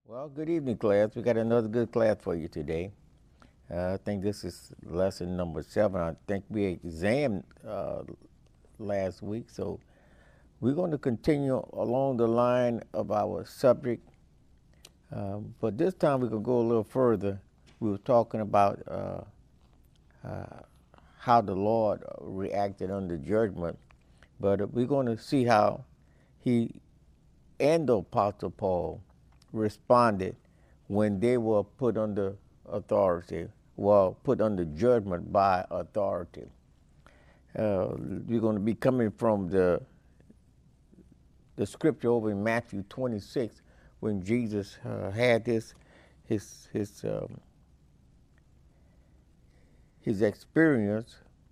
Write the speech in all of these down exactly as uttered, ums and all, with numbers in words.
Well, good evening, class. We got another good class for you today. Uh, I think this is lesson number seven. I think we examined uh, last week, so we're going to continue along the line of our subject. Um, but this time we're going to go a little further. We were talking about uh, uh, how the Lord reacted under judgment, but we're going to see how he and the Apostle Paul responded when they were put under authority, well, put under judgment by authority. Uh, we're going to be coming from the the scripture over in Matthew twenty-six, when Jesus uh, had this his his um, his experience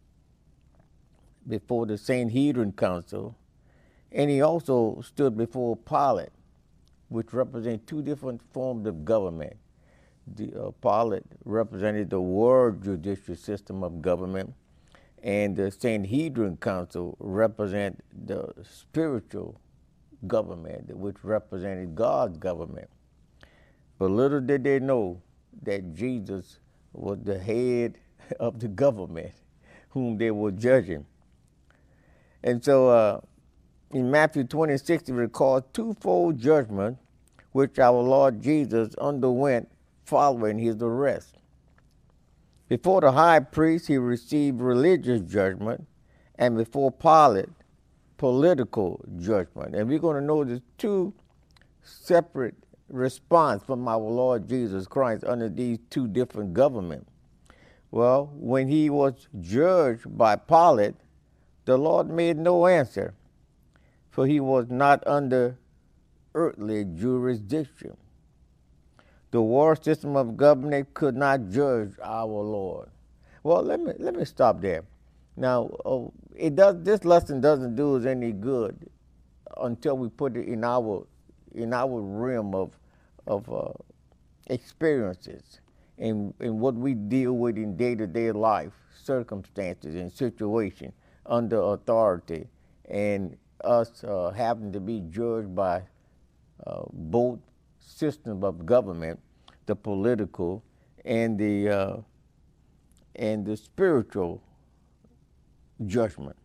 before the Sanhedrin Council, and he also stood before Pilate, which represent two different forms of government. The uh, Pilate represented the world judicial system of government, and the Sanhedrin Council represent the spiritual government, which represented God's government. But little did they know that Jesus was the head of the government whom they were judging. And so uh, in Matthew twenty-six, it records twofold judgment which our Lord Jesus underwent following his arrest. Before the high priest, he received religious judgment, and before Pilate, political judgment. And we're going to notice two separate responses from our Lord Jesus Christ under these two different governments. Well, when he was judged by Pilate, the Lord made no answer, for he was not under earthly jurisdiction. The world system of government could not judge our Lord. Well, let me let me stop there. Now, uh, it does. This lesson doesn't do us any good until we put it in our in our realm of of uh, experiences and in what we deal with in day-to-day life, circumstances and situations under authority, and us uh, having to be judged by uh, both systems of government, the political and the uh, and the spiritual judgment.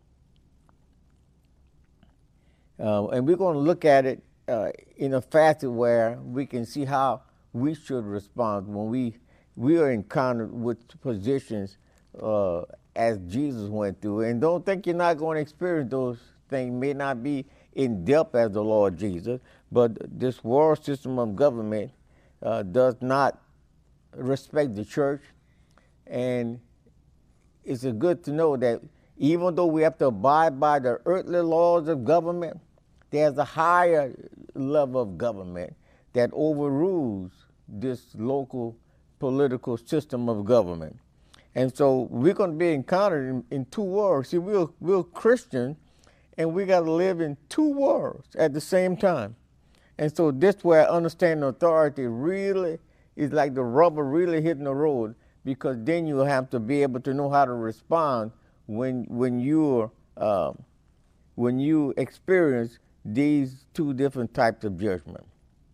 Uh, and we're going to look at it uh, in a facet where we can see how we should respond when we we are encountered with positions uh, as Jesus went through. And don't think you're not going to experience those things. May not be in depth as the Lord Jesus, but this world system of government uh, does not respect the church. And it's a good to know that even though we have to abide by the earthly laws of government, there's a higher level of government that overrules this local political system of government. And so we're going to be encountered in, in two worlds. See, we're, we're Christian, and we got to live in two worlds at the same time. And so this where understanding authority really is like the rubber really hitting the road, because then you have to be able to know how to respond when when you're uh, when you experience these two different types of judgment.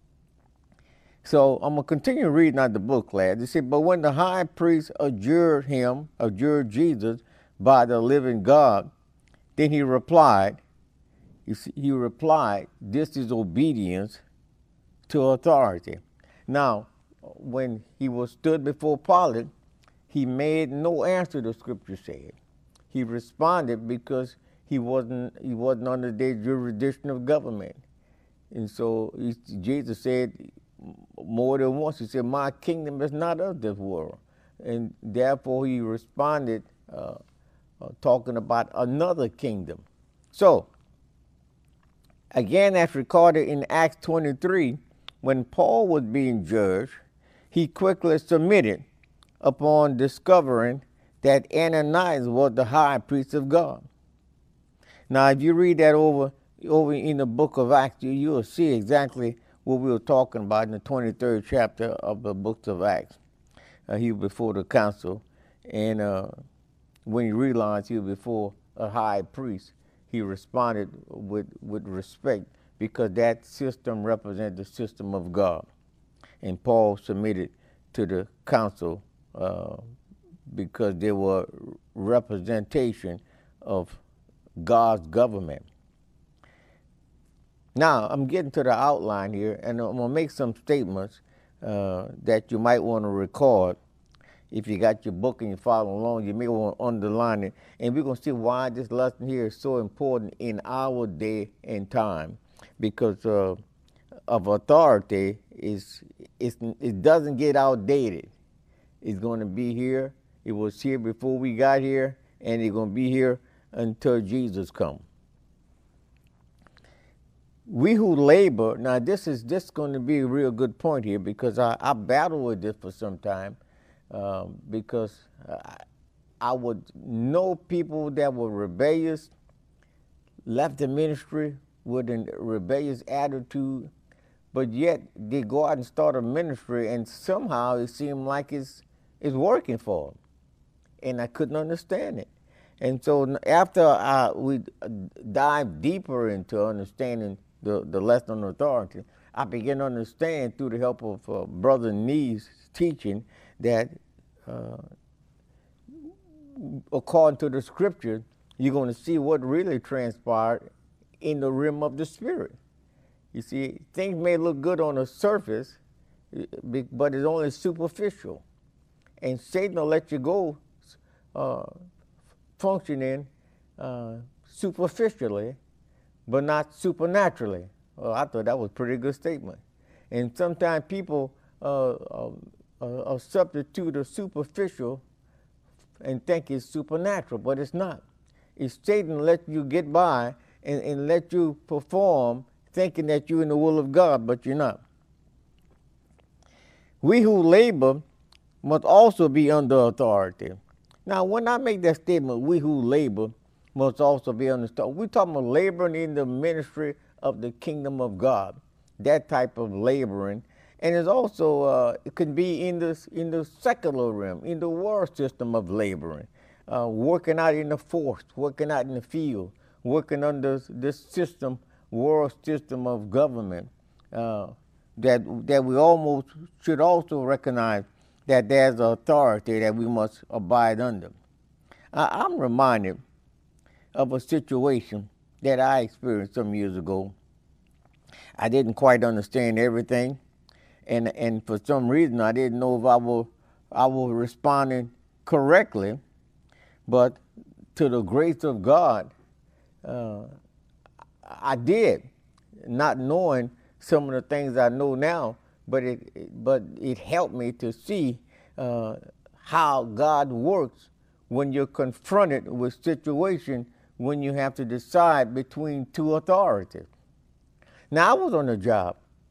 So I'm gonna continue reading out the book, class. It said, but when the high priest adjured him, adjured Jesus by the living God, then he replied, he replied, this is obedience to authority. Now, when he was stood before Pilate, he made no answer, the scripture said. He responded because he wasn't he wasn't under the jurisdiction of government. And so he, Jesus said more than once, he said, my kingdom is not of this world. And therefore he responded uh, uh, talking about another kingdom. So, again, as recorded in Acts twenty-three, when Paul was being judged, he quickly submitted upon discovering that Ananias was the high priest of God. Now, if you read that over, over in the book of Acts, you, you'll see exactly what we were talking about in the twenty-third chapter of the book of Acts. Uh, he was before the council, and uh, when he realized he was before a high priest, he responded with, with respect, because that system represented the system of God. and Paul submitted to the council uh, because they were representation of God's government. Now, I'm getting to the outline here, and I'm going to make some statements uh, that you might want to record. If you got your book and you follow along, you may want to underline it. And we're going to see why this lesson here is so important in our day and time. Because uh, of authority, is it doesn't get outdated. It's going to be here. It was here before we got here, and it's going to be here until Jesus comes. We who labor, now this is this going to be a real good point here, because I, I battled with this for some time, um, because I, I would know people that were rebellious, left the ministry with a rebellious attitude, but yet they go out and start a ministry, and somehow it seemed like it's, it's working for them. And I couldn't understand it. And so after I, we dive deeper into understanding the, the lesson on authority, I began to understand through the help of uh, Brother Nee's teaching that uh, according to the scripture, you're going to see what really transpired in the realm of the spirit. You see, things may look good on the surface, but it's only superficial. And Satan will let you go uh, functioning uh, superficially, but not supernaturally. Well, I thought that was a pretty good statement. And sometimes people uh, uh, uh, substitute the superficial and think it's supernatural, but it's not. It's Satan let you get by and, and let you perform thinking that you're in the will of God, but you're not. We who labor must also be under authority. Now, when I make that statement, we who labor must also be under authority, we're talking about laboring in the ministry of the kingdom of God, that type of laboring. And it's also, uh, it can be in the, in the secular realm, in the world system of laboring, uh, working out in the forest, working out in the field, working under this system, world system of government, uh, that, that we almost should also recognize that there's authority that we must abide under. I, I'm reminded of a situation that I experienced some years ago. I didn't quite understand everything, and and for some reason I didn't know if I was I was responding correctly, but to the grace of God, uh, I did, not knowing some of the things I know now, but it but it helped me to see uh, how God works when you're confronted with situation when you have to decide between two authorities. Now, I was on a job.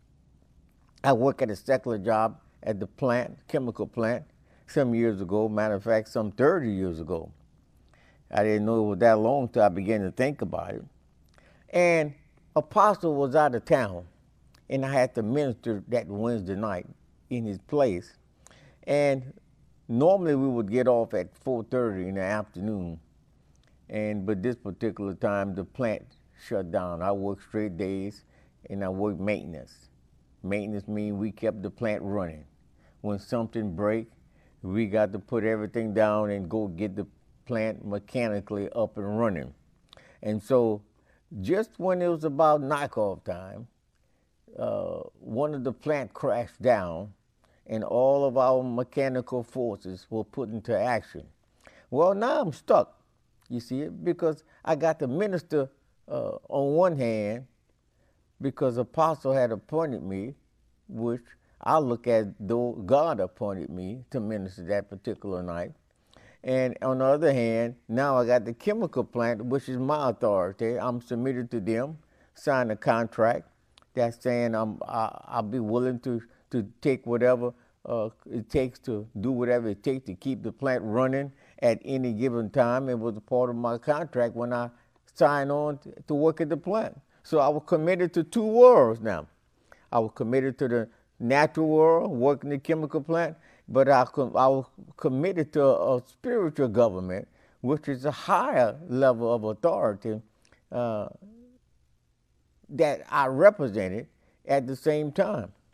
I worked at a secular job at the plant, chemical plant, some years ago. Matter of fact, some thirty years ago. I didn't know it was that long till I began to think about it. And Apostle was out of town, and I had to minister that Wednesday night in his place. And normally we would get off at four thirty in the afternoon. And but this particular time, the plant shut down. I worked straight days, and I worked maintenance. Maintenance means we kept the plant running. When something break, we got to put everything down and go get the plant mechanically up and running. And so just when it was about knockoff time, uh, one of the plant crashed down, and all of our mechanical forces were put into action. Well, now I'm stuck, you see, because I got to minister uh, on one hand, because Apostle had appointed me, which I look at though God appointed me to minister that particular night. And on the other hand, now I got the chemical plant, which is my authority. I'm submitted to them, sign a contract that's saying I'm, I, I'll be willing to, to take whatever uh, it takes to do whatever it takes to keep the plant running at any given time. It was a part of my contract when I signed on to, to work at the plant. So I was committed to two worlds now. I was committed to the natural world, working the chemical plant, but I, I was committed to a, a spiritual government, which is a higher level of authority uh, that I represented at the same time.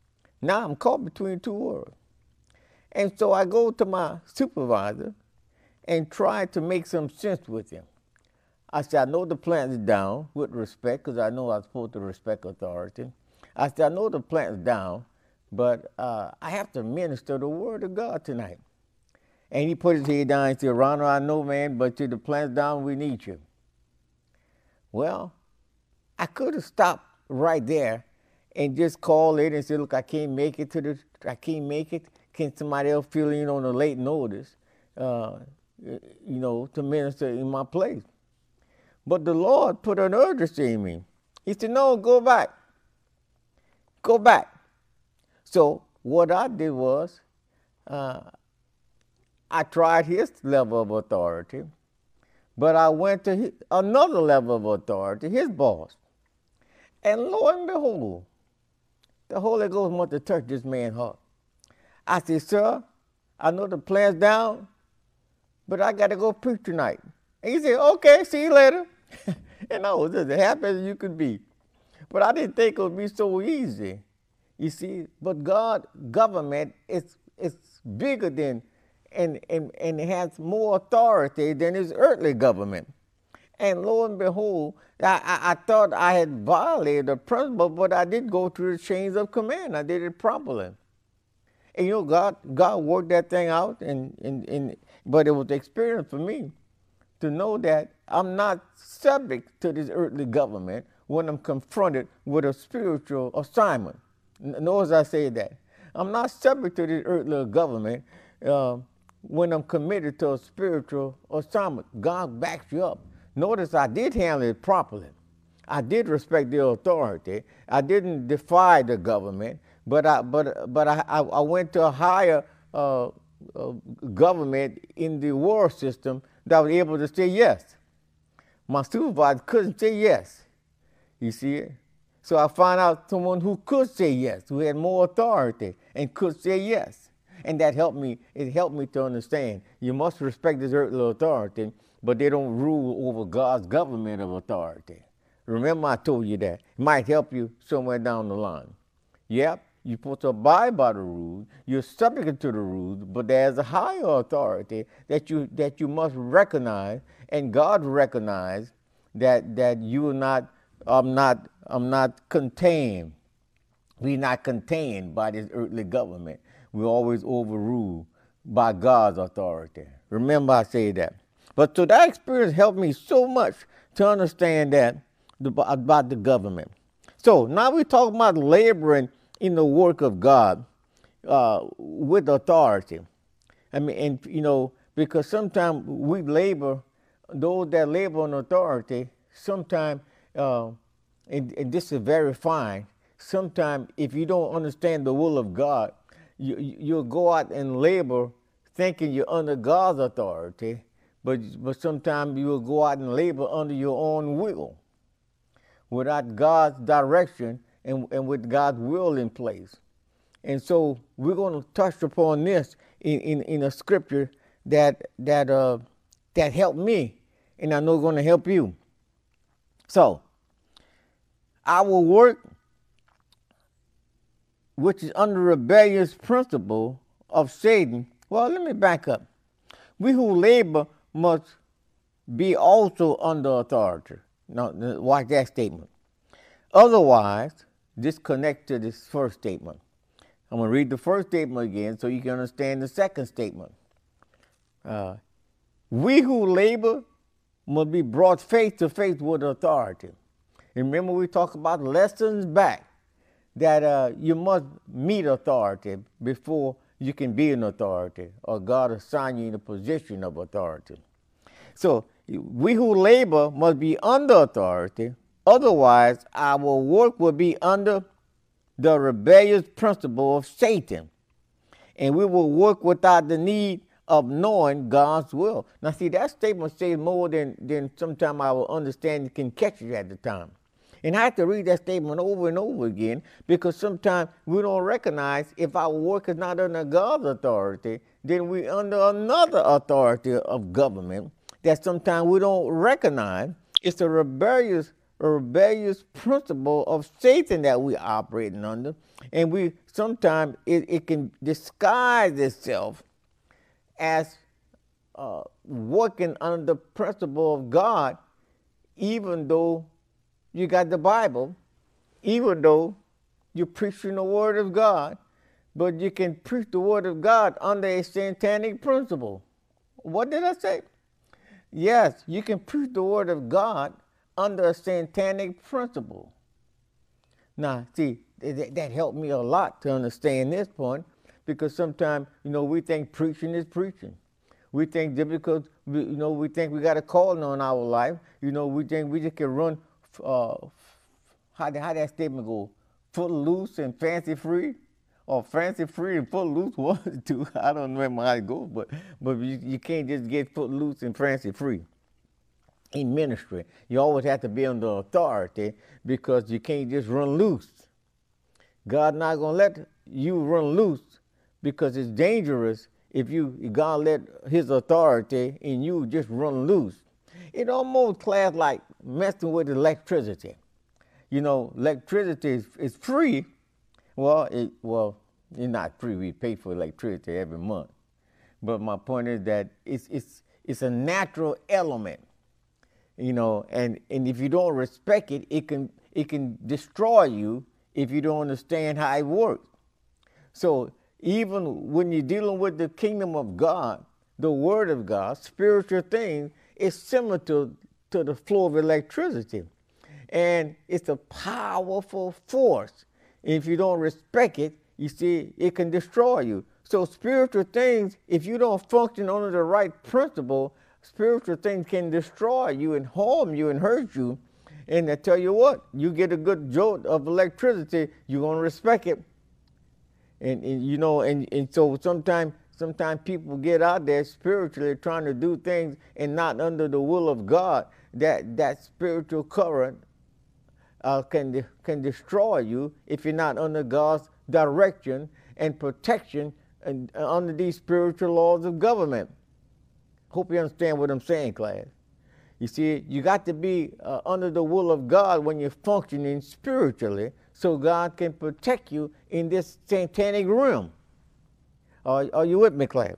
Now I'm caught between two worlds. And so I go to my supervisor and try to make some sense with him. I said, I know the plant is down with respect, because I know I'm supposed to respect authority. I said, I know the plant is down, but uh, I have to minister the word of God tonight. And he put his head down and said, Ronald, I know, man, but till the plant's down, we need you. Well, I could have stopped right there and just call it and say, look, I can't make it to the, I can't make it. Can somebody else fill in on a late notice, uh, you know, to minister in my place? But the Lord put an urgency in me. He said, no, go back. Go back. So what I did was, uh, I tried his level of authority, but I went to his, another level of authority, his boss. And lo and behold, the Holy Ghost wanted to touch this man's heart. I said, sir, I know the plan's down, but I got to go preach tonight. And he said, okay, see you later. And I was as happy as you could be. But I didn't think it would be so easy, you see. But God, government, is is bigger than, and, and, and it has more authority than his earthly government. And lo and behold, I, I, I thought I had violated the principle, but I did go through the chains of command. I did it properly. And you know, God, God worked that thing out, and, and, and but it was the experience for me to know that I'm not subject to this earthly government when I'm confronted with a spiritual assignment. Notice I say that. I'm not subject to this earthly government uh, when I'm committed to a spiritual assignment. God backs you up. Notice I did handle it properly. I did respect the authority. I didn't defy the government, but I but but I, I went to a higher uh, uh, government in the world system that was able to say yes. My supervisor couldn't say yes. You see it? So I found out someone who could say yes, who had more authority and could say yes. And that helped me. It helped me to understand you must respect this earthly authority, but they don't rule over God's government of authority. Remember I told you that. It might help you somewhere down the line. Yep, you're supposed to abide by the rules. You're subject to the rules, but there's a higher authority that you that you must recognize, and God recognized that that you are not, I'm not, I'm not contained. We're not contained by this earthly government. We're always overruled by God's authority. Remember I say that. But so that experience helped me so much to understand that about the government. So now we talk about laboring in the work of God uh, with authority. I mean, and you know, because sometimes we labor, those that labor on authority, sometimes, uh, and, and this is very fine, sometimes if you don't understand the will of God, you, you'll go out and labor thinking you're under God's authority, but, but sometimes you'll go out and labor under your own will, without God's direction and, and with God's will in place. And so we're going to touch upon this in, in, in a scripture that that uh, that helped me, and I know it's going to help you. So, our work, which is under rebellious principle of Satan. Well, let me back up. We who labor must be also under authority. Now, watch that statement. Otherwise, disconnect to this first statement. I'm going to read the first statement again so you can understand the second statement. Uh, we who labor must be brought face to face with authority. Remember we talked about lessons back that uh, you must meet authority before you can be an authority, or God assign you in a position of authority. So we who labor must be under authority. Otherwise, our work will be under the rebellious principle of Satan, and we will work without the need of knowing God's will. Now, see, that statement says more than, than sometimes our understanding can catch it at the time. And I have to read that statement over and over again, because sometimes we don't recognize if our work is not under God's authority, then we're under another authority of government that sometimes we don't recognize. It's a rebellious, a rebellious principle of Satan that we're operating under, and we sometimes it, it can disguise itself as uh, working under the principle of God, even though you got the Bible, even though you're preaching the Word of God, but you can preach the Word of God under a satanic principle. What did I say? Yes, you can preach the Word of God under a satanic principle. Now, see, that, that helped me a lot to understand this point, because sometimes, you know, we think preaching is preaching. We think just because, we, you know, we think we got a calling on our life, you know, we think we just can run, uh, how, how that statement go, foot loose and fancy free? Or fancy free and foot loose, one or two. I don't remember how it goes, but, but you, you can't just get foot loose and fancy free. In ministry, you always have to be under authority, because you can't just run loose. God's not going to let you run loose, because it's dangerous if you God let his authority in you just run loose. It almost class like messing with electricity. You know, electricity is, is free. Well, it, well, it's not free. We pay for electricity every month. But my point is that it's, it's, it's a natural element, you know, and, and if you don't respect it, it can, it can destroy you if you don't understand how it works. So even when you're dealing with the kingdom of God, the Word of God, spiritual things, it's similar to, to the flow of electricity. And it's a powerful force. If you don't respect it, you see, it can destroy you. So spiritual things, if you don't function under the right principle, spiritual things can destroy you and harm you and hurt you. And I tell you what, you get a good jolt of electricity, you're going to respect it. And, and you know, and, and so sometimes sometimes people get out there spiritually trying to do things and not under the will of God. That, that spiritual current Uh, can, de can destroy you if you're not under God's direction and protection and uh, under these spiritual laws of government. Hope you understand what I'm saying, class. You see, you got to be uh, under the will of God when you're functioning spiritually, so God can protect you in this satanic realm. Are, are you with me, class?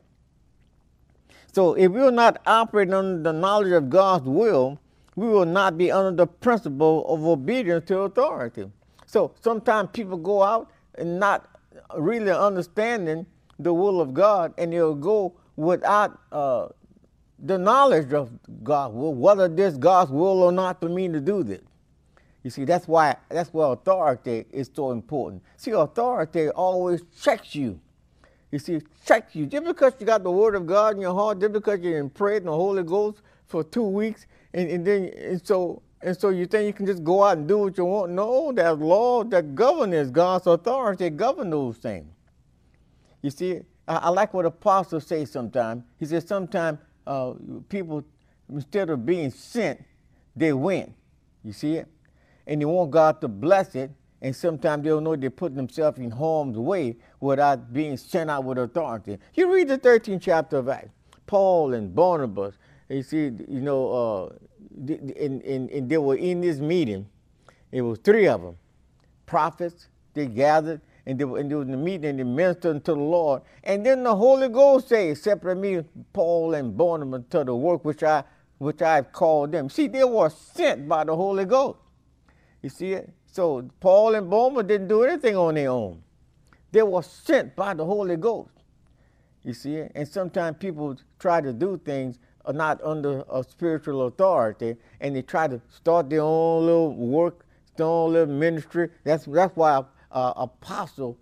So if we're not operating under the knowledge of God's will, we will not be under the principle of obedience to authority. So sometimes people go out and not really understanding the will of God, and they'll go without uh, the knowledge of God's will, whether this God's will or not for me to do this. You see, that's why that's why authority is so important. See, authority always checks you. You see, checks you. Just because you got the Word of God in your heart, just because you're in prayer in the Holy Ghost for two weeks, And, and then and so and so you think you can just go out and do what you want? No, there's law that governs God's authority govern those things. You see, I, I like what apostles say sometimes. He says sometimes uh, people, instead of being sent, they went. You see it? And they want God to bless it, and sometimes they don't know they're putting themselves in harm's way without being sent out with authority. You read the thirteenth chapter of Acts. Paul and Barnabas, you see, you know, uh, and, and, and they were in this meeting. It was three of them. Prophets, they gathered, and they were, and they were in the meeting, and they ministered unto the Lord. And then the Holy Ghost said, separate me, Paul and Barnabas, to the work which I which I have called them. See, they were sent by the Holy Ghost. You see it? So Paul and Barnabas didn't do anything on their own. They were sent by the Holy Ghost. You see it? And sometimes people try to do things are not under a spiritual authority, and they try to start their own little work, their own little ministry. That's that's why uh, apostle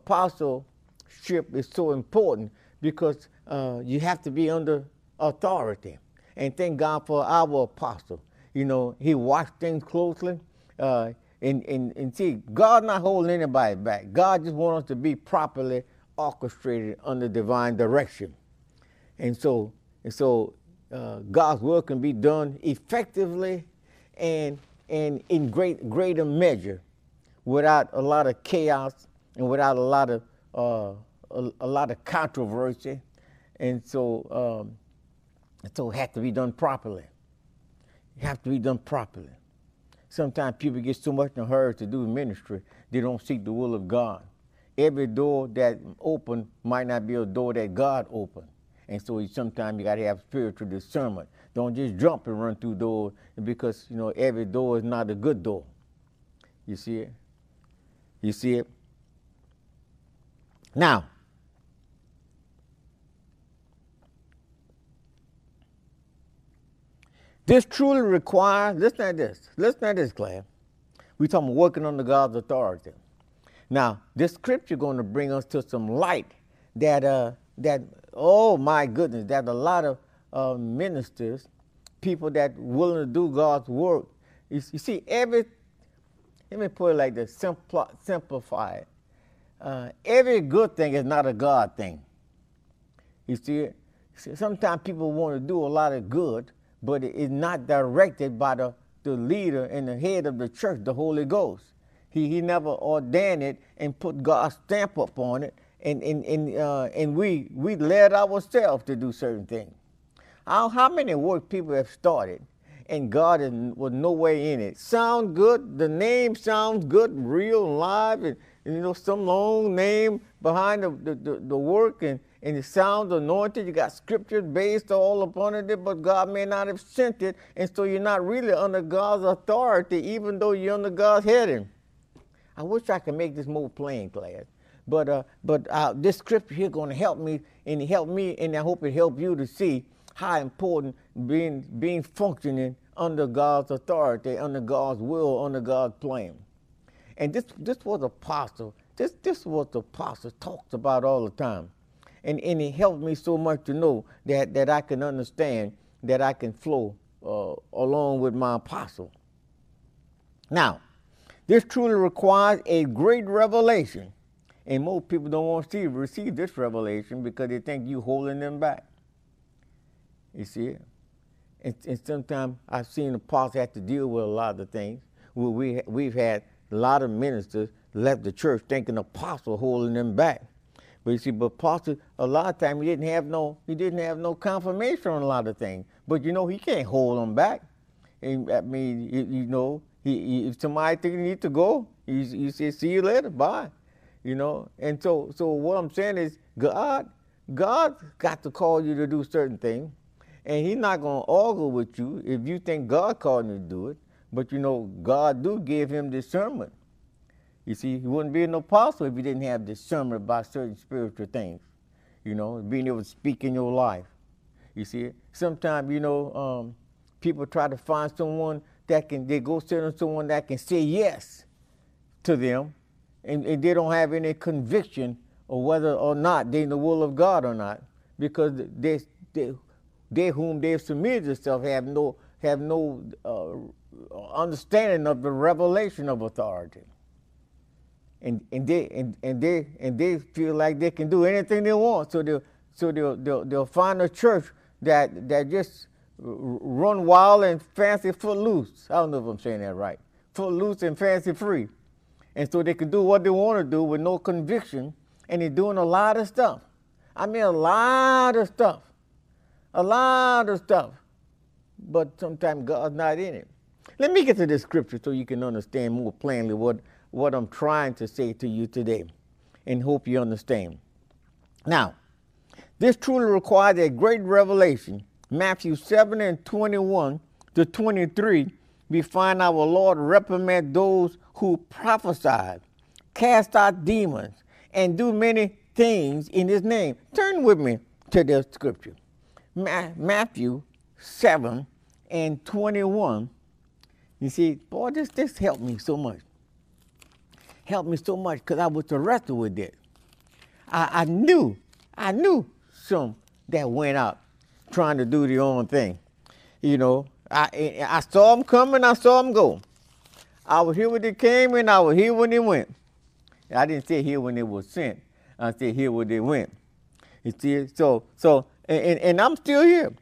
apostleship is so important, because uh, you have to be under authority. And thank God for our apostle. You know, he watched things closely. Uh, and, and, and see, God not holding anybody back. God just wants us to be properly orchestrated under divine direction. And so, and so uh, God's will can be done effectively and, and in great, greater measure without a lot of chaos and without a lot of, uh, a, a lot of controversy. And so, um, so it has to be done properly. It has to be done properly. Sometimes people get so much in a hurry to do ministry, they don't seek the will of God. every door that open might not be a door that God opened. And so sometimes you got to have spiritual discernment. Don't just jump and run through doors because, you know, every door is not a good door. You see it? You see it? Now, this truly requires, listen to this, listen to this, class. We're talking about working under God's authority. Now, this scripture is going to bring us to some light that, uh, that oh my goodness, that a lot of uh, ministers, people that willing to do God's work, you, you see, every, let me put it like this, simpl- simplify it. Uh, every good thing is not a God thing. You see it? Sometimes people want to do a lot of good, but it is not directed by the, the leader and the head of the church, the Holy Ghost. He, he never ordained it and put God's stamp up on it, and, and, and, uh, and we, we led ourselves to do certain things. How, how many work people have started and God is, was no way in it? Sound good, the name sounds good, real, live, and, and you know, some long name behind the, the, the, the work, and, and it sounds anointed. You got scriptures based all upon it, but God may not have sent it, and so you're not really under God's authority, even though you're under God's heading. I wish I could make this more plain, class, but uh, but uh, this scripture here going to help me, and it help me, and I hope it help you to see how important being being functioning under God's authority, under God's will, under God's plan. And this this was apostle. This this was the apostle talks about all the time, and and it helped me so much to know that that I can understand, that I can flow uh, along with my apostle. Now, this truly requires a great revelation, and most people don't want to see, receive this revelation because they think you holding them back. You see it? And, and sometimes I've seen apostles have to deal with a lot of things. Where we, we've had a lot of ministers left the church thinking apostle holding them back. But you see, but apostle, a lot of times he didn't have no, he didn't have no confirmation on a lot of things. But you know, he can't hold them back. And, I mean, you, you know, he, he, if somebody think you need to go, you, you say, see you later, bye. You know, and so, so what I'm saying is, God, God got to call you to do certain things. And he's not going to argue with you if you think God called you to do it. But, you know, God do give him discernment. You see, he wouldn't be an apostle if he didn't have discernment about certain spiritual things. You know, being able to speak in your life. You see, sometimes, you know, um, people try to find someone that can, they go sit on someone that can say yes to them, and, and they don't have any conviction of whether or not they're in the will of God or not, because they, they They whom they have submitted themselves have no have no uh, understanding of the revelation of authority, and and they and, and they and they feel like they can do anything they want. So they so they'll, they'll they'll find a church that that just run wild and fancy footloose. I don't know if I'm saying that right. Footloose and fancy free, and so they can do what they want to do with no conviction, and they're doing a lot of stuff. I mean, a lot of stuff. A lot of stuff, but sometimes God's not in it. Let me get to this scripture so you can understand more plainly what, what I'm trying to say to you today, and hope you understand. Now, this truly requires a great revelation. Matthew seven and twenty-one to twenty-three, we find our Lord reprimand those who prophesy, cast out demons, and do many things in his name. Turn with me to this scripture. Matthew seven and twenty-one. You see, boy, this this helped me so much. Helped me so much because I was arrested with it. I, I knew, I knew some that went out trying to do their own thing. You know, I I saw them coming, I saw them go. I was here when they came and I was here when they went. I didn't say here when they were sent. I said here when they went. You see, so so. And, and I'm still here.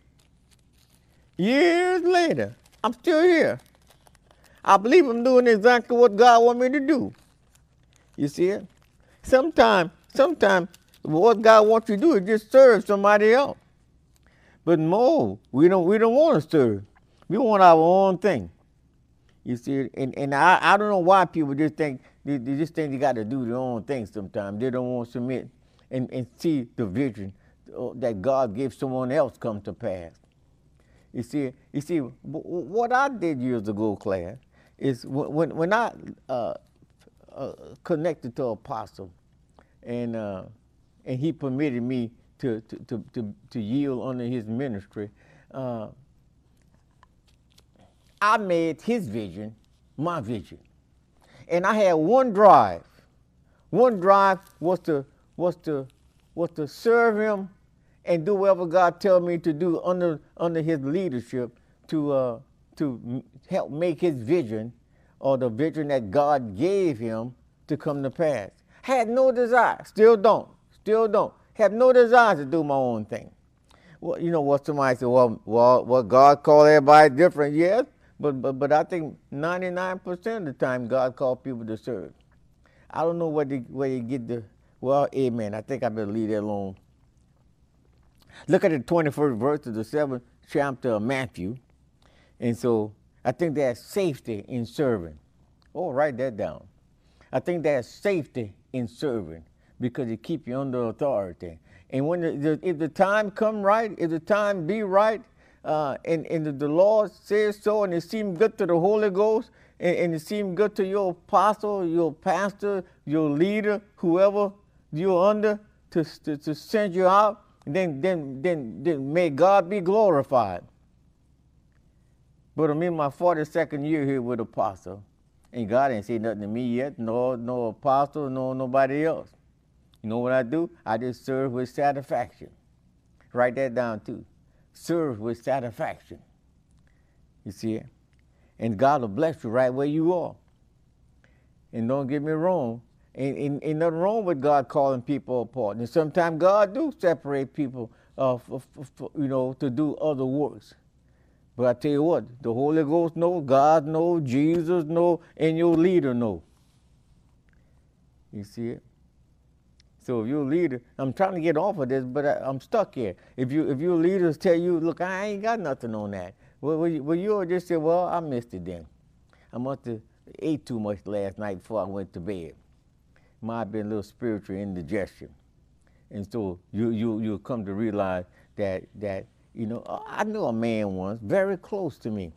Years later, I'm still here. I believe I'm doing exactly what God wants me to do. You see it? Sometimes, sometimes what God wants you to do is just serve somebody else. But more, we don't we don't want to serve. We want our own thing. You see it? And, and I, I don't know why people just think they, they just think they got to do their own thing sometimes. They don't want to submit and, and see the vision that God gave someone else come to pass. You see, you see, what I did years ago, class, is when when I uh, uh, connected to Apostle, and uh, and he permitted me to to to to, to yield under his ministry. Uh, I made his vision my vision, and I had one drive. One drive was to was to was to serve him and do whatever God tells me to do under under his leadership to uh, to help make his vision, or the vision that God gave him, to come to pass. Had no desire, still don't, still don't, have no desire to do my own thing. Well, you know what, somebody said, well, well, well God called everybody different, yes, but, but, but I think ninety-nine percent of the time God called people to serve. I don't know where they, where you get the, well, amen, I think I better leave that alone. Look at the twenty-first verse of the seventh chapter of Matthew. And so I think there's safety in serving. Oh, write that down. I think there's safety in serving because it keeps you under authority. And when the, the, if the time come right, if the time be right, uh, and, and the, the Lord says so, and it seems good to the Holy Ghost, and, and it seems good to your apostle, your pastor, your leader, whoever you're under, to, to, to send you out, then, then, then, then may God be glorified. But I'm in my forty-second year here with Apostle, and God ain't said nothing to me yet, no, no apostle, no nobody else. You know what I do? I just serve with satisfaction. Write that down too. Serve with satisfaction. You see it? And God will bless you right where you are. And don't get me wrong, ain't, ain't, ain't nothing wrong with God calling people apart. And sometimes God do separate people, uh, for, for, you know, to do other works. But I tell you what, the Holy Ghost knows, God knows, Jesus knows, and your leader knows. You see it? So if your leader, I'm trying to get off of this, but I, I'm stuck here. If you if your leaders tell you, look, I ain't got nothing on that, well, well, you, well you'll just say, well, I missed it then. I must have ate too much last night before I went to bed. Might have been a little spiritual indigestion. And so you you you'll come to realize that that you know, I knew a man once, very close to me.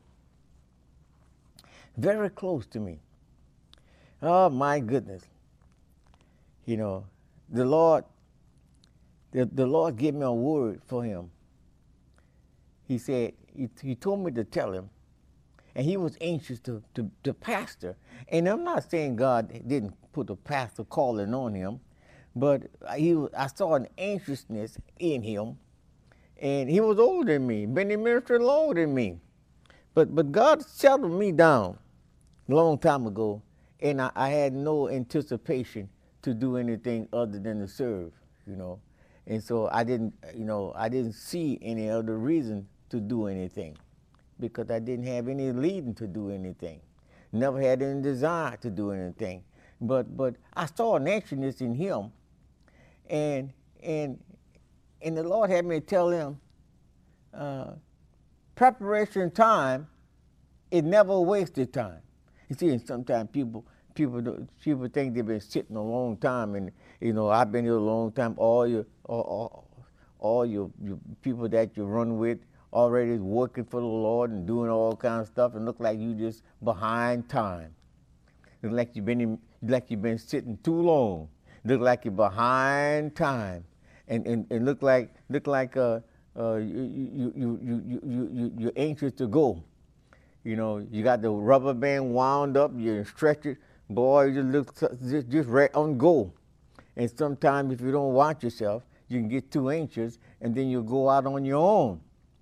Very close to me. Oh, my goodness. You know, the Lord, the, the Lord gave me a word for him. He said, he, he told me to tell him, and he was anxious to, to, to pastor. And I'm not saying God didn't put a pastor calling on him, but he, I saw an anxiousness in him. And he was older than me, been in ministry longer than me. But but God settled me down a long time ago, and I, I had no anticipation to do anything other than to serve, you know. And so I didn't, you know, I didn't see any other reason to do anything because I didn't have any leading to do anything. Never had any desire to do anything. But but I saw an anxiousness in him, and and And the Lord had me tell him, uh, preparation time is never wasted time. You see, and sometimes people people people think they've been sitting a long time, and you know I've been here a long time. All your all, all, all your, your people that you run with already working for the Lord and doing all kinds of stuff, and look like you just behind time. Look like you've been in, like you've been sitting too long. Look like you're behind time. And, and, and look like look like uh, uh, you, you, you, you, you, you, you're anxious to go. You know, you got the rubber band wound up, you stretch it, boy, you just look just, just right on go. And sometimes if you don't watch yourself, you can get too anxious, and then you'll go out on your own.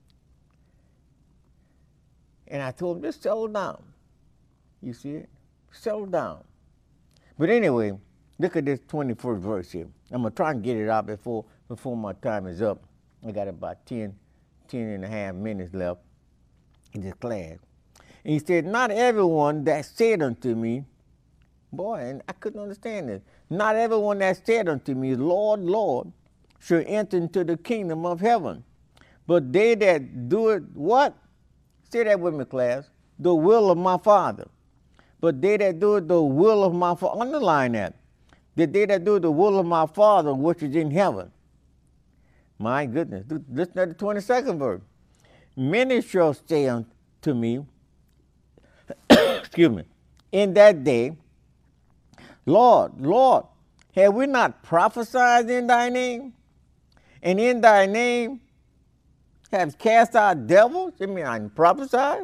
And I told him, just settle down. You see it? Settle down. But anyway, look at this twenty-first verse here. I'm going to try and get it out before, before my time is up. I got about ten, ten and a half minutes left in this class. And he said, not everyone that said unto me, boy, and I couldn't understand this. Not everyone that said unto me, Lord, Lord, shall enter into the kingdom of heaven. But they that do it, what? Say that with me, class. The will of my Father. but they that do the will of my Father. Underline that. The they that do the will of my Father which is in heaven. My goodness. Listen to the twenty-second verse. Many shall say unto me, excuse me, in that day, Lord, Lord, have we not prophesied in thy name? And in thy name have cast out devils? I mean, I didn't prophesy.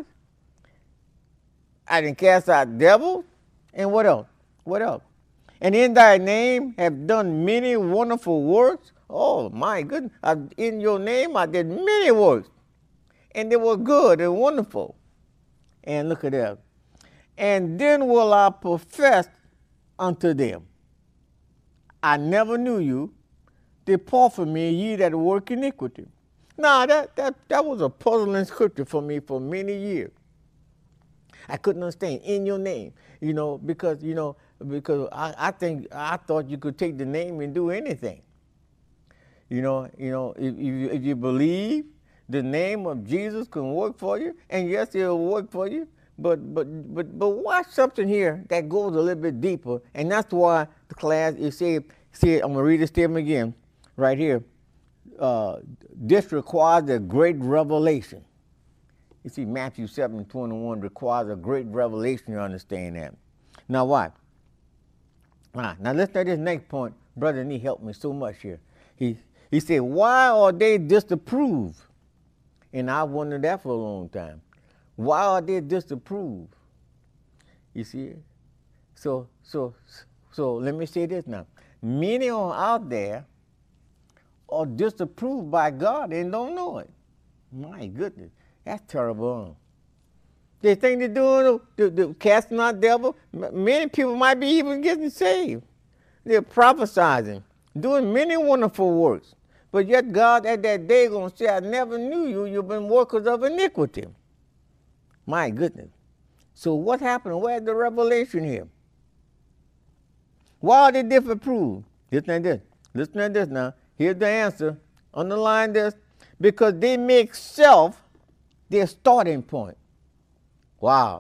I didn't cast out devils. And what else? What else? And in thy name have done many wonderful works. Oh, my goodness. I, in your name I did many works. And they were good and wonderful. And look at that. And then will I profess unto them, I never knew you. Depart from me, ye that work iniquity. Now, that, that, that was a puzzling scripture for me for many years. I couldn't understand, in your name, you know, because, you know, because I, I think, I thought you could take the name and do anything. You know, you know, if, if, you, if you believe the name of Jesus can work for you, and yes, it'll work for you, but, but, but, but watch something here that goes a little bit deeper, and that's why the class, you see, see I'm going to read this statement again, right here. Uh, this requires a great revelation. You see, Matthew seven twenty-one requires a great revelation, you understand that. Now, why? Ah, now, listen to this next point. Brother Nee helped me so much here. He, he said, why are they disapproved? And I wondered that for a long time. Why are they disapproved? You see? So, so, so let me say this now. Many are out there are disapproved by God and don't know it. My goodness. That's terrible. They think they're doing the, the casting out devil. Many people might be even getting saved. They're prophesying, doing many wonderful works. But yet God at that day going to say, I never knew you. You've been workers of iniquity. My goodness. So what happened? Where's the revelation here? Why are they disapproved? Listen to this. Listen to this now. Here's the answer. Underline this. Because they make self their starting point. Wow.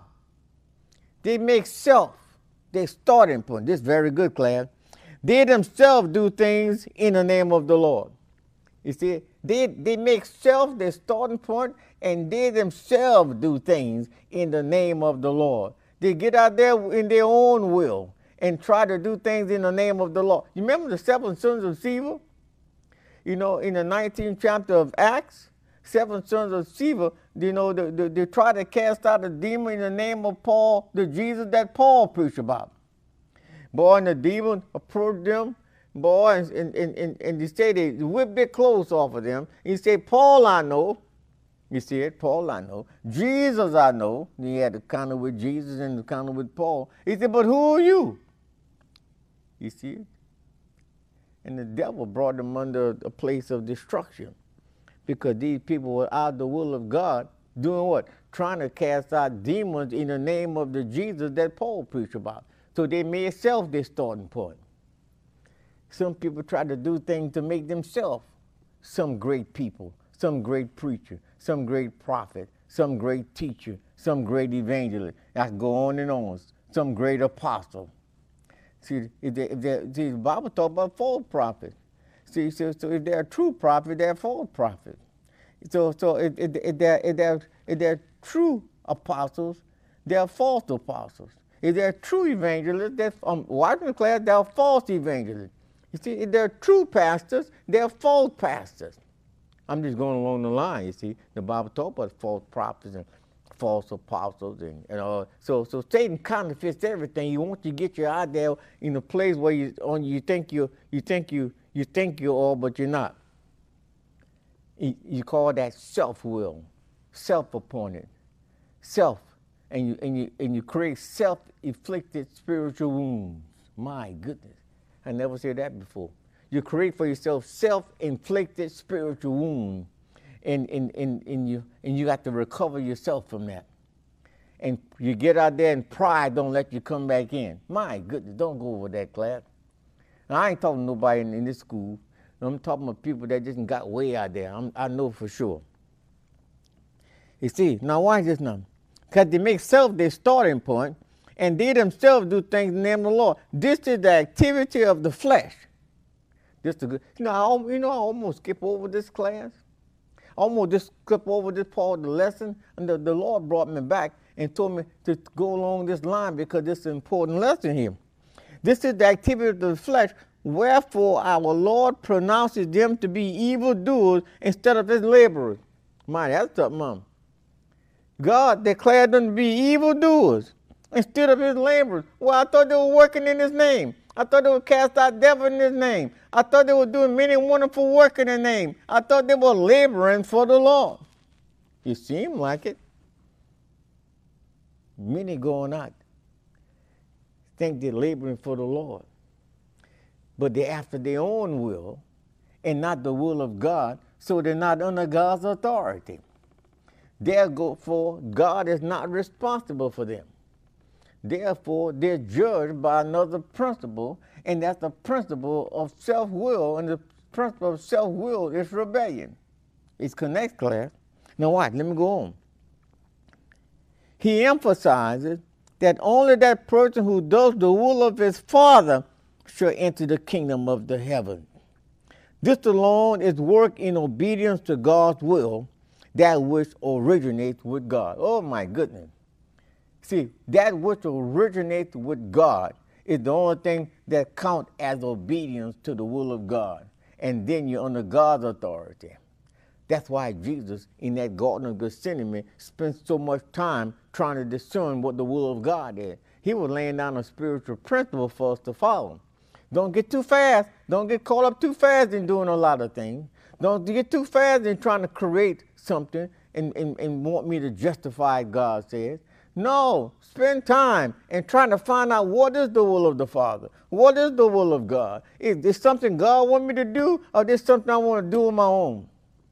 They make self their starting point. This is very good, class. They themselves do things in the name of the Lord. You see, they, they make self their starting point, and they themselves do things in the name of the Lord. They get out there in their own will and try to do things in the name of the Lord. You remember the seven sons of Sceva? You know, in the nineteenth chapter of Acts, seven sons of Sceva, you know, they, they, they try to cast out a demon in the name of Paul, the Jesus that Paul preached about. Boy, and the demon approached them, boy, and, and, and, and they say they whipped their clothes off of them. He said, Paul I know. You see it, Paul I know. Jesus I know. He had a encounter with Jesus and an encounter with Paul. He said, but who are you? You see it? And the devil brought them under a place of destruction because these people were out of the will of God doing what? Trying to cast out demons in the name of the Jesus that Paul preached about. So they made self their starting point. Some people try to do things to make themselves some great people, some great preacher, some great prophet, some great teacher, some great evangelist. I go on and on. Some great apostle. See, if they, if they, see, the Bible talks about false prophets. See, so, so if they're a true prophet, they're false prophets. So, so if, if, if, they're, if, they're, if they're true apostles, they're false apostles. If they're true evangelists, they're um, watching the class, they're false evangelists. You see, if they're true pastors, they're false pastors. I'm just going along the line, you see. The Bible talks about false prophets and false apostles and, and all. So, so Satan counterfeits everything. He wants you to get you out there in a place where you on you think you you think you you think you're all, but you're not. You, you call that self-will, self-appointed, self, and you and you and you create self-inflicted spiritual wounds. My goodness, I never said that before. You create for yourself self-inflicted spiritual wounds. And, and, and, and, you, and you got to recover yourself from that. And you get out there and pride don't let you come back in. My goodness, don't go over that, class. Now, I ain't talking to nobody in, in this school. I'm talking about people that just got way out there. I'm, I know for sure. You see, now watch this now. Because they make self their starting point, and they themselves do things in the name of the Lord. This is the activity of the flesh. This is good. You know, I, al- you know, I almost skip over this class. I almost just skip over this part of the lesson, and the, the Lord brought me back and told me to go along this line because this is an important lesson here. This is the activity of the flesh, wherefore our Lord pronounces them to be evildoers instead of his laborers. My, that's something, Mom. God declared them to be evildoers instead of his laborers. Well, I thought they were working in his name. I thought they would cast out devil in his name. I thought they were doing many wonderful work in his name. I thought they were laboring for the Lord. It seemed like it. Many going out think they're laboring for the Lord, but they're after their own will and not the will of God, so they're not under God's authority. Therefore, God is not responsible for them. Therefore, they're judged by another principle, and that's the principle of self-will, and the principle of self-will is rebellion. It's connect, class. Now watch, let me go on. He emphasizes that only that person who does the will of his Father shall enter the kingdom of the heavens. This alone is work in obedience to God's will, that which originates with God. Oh my goodness. See, that which originates with God is the only thing that counts as obedience to the will of God. And then you're under God's authority. That's why Jesus, in that Garden of Gethsemane, spent so much time trying to discern what the will of God is. He was laying down a spiritual principle for us to follow. Don't get too fast. Don't get caught up too fast in doing a lot of things. Don't get too fast in trying to create something and, and, and want me to justify it, God says. No, spend time and trying to find out what is the will of the Father. What is the will of God? Is this something God wants me to do, or is this something I want to do on my own?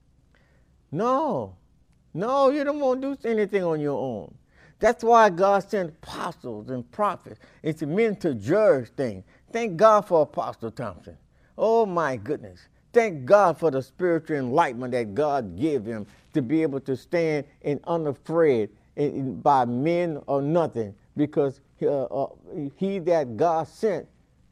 No, no, you don't want to do anything on your own. That's why God sent apostles and prophets. It's meant to judge things. Thank God for Apostle Thompson. Oh my goodness. Thank God for the spiritual enlightenment that God gave him to be able to stand and unafraid in, in, by men or nothing, because uh, uh, he that God sent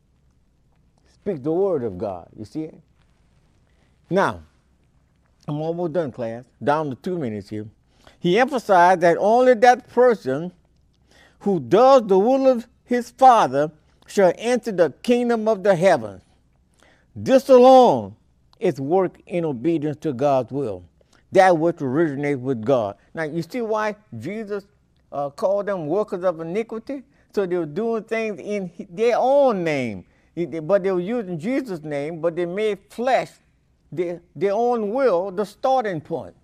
speaks the word of God. You see it? Now, I'm almost done, class. Down to two minutes here. He emphasized that only that person who does the will of his Father shall enter the kingdom of the heavens. This alone is work in obedience to God's will, that which originates with God. Now, you see why Jesus uh, called them workers of iniquity? So they were doing things in their own name, but they were using Jesus' name, but they made flesh Their, their own will the starting point.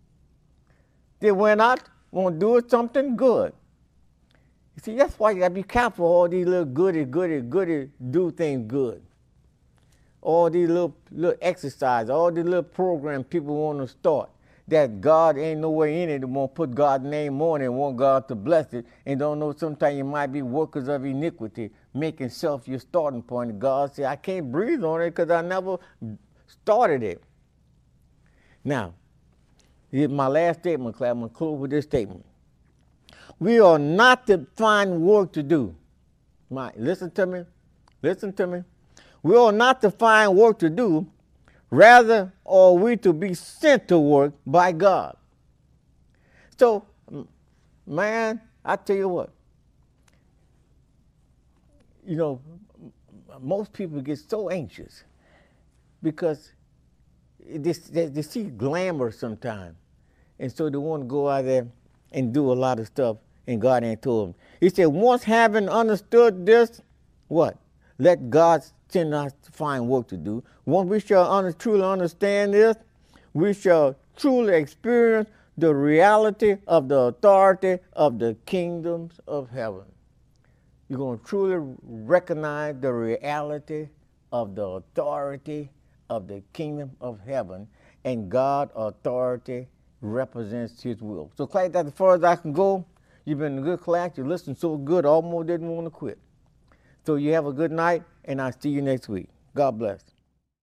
They went out, want to do something good. You see, that's why you got to be careful all these little goody, goody, goody do things good. All these little, little exercises, all these little programs people want to start, that God ain't no way in it, they won't put God's name on it and want God to bless it, and don't know sometimes you might be workers of iniquity, making self your starting point. And God said, I can't breathe on it because I never started it. Now, here's my last statement, class. I'm going to close with this statement. We are not to find work to do. My, listen to me. Listen to me. We are not to find work to do. Rather, are we to be sent to work by God. So, man, I tell you what. You know, most people get so anxious because they, they, they see glamour sometimes. And so they want to go out there and do a lot of stuff, and God ain't told them. He said, once having understood this, what? Let God send us to find work to do. Once we shall under, truly understand this, we shall truly experience the reality of the authority of the kingdoms of heaven. You're going to truly recognize the reality of the authority of the kingdom of heaven, and God's authority represents his will. So class, that's as far as I can go. You've been in a good class. You listened so good, almost didn't want to quit. So you have a good night, and I'll see you next week. God bless.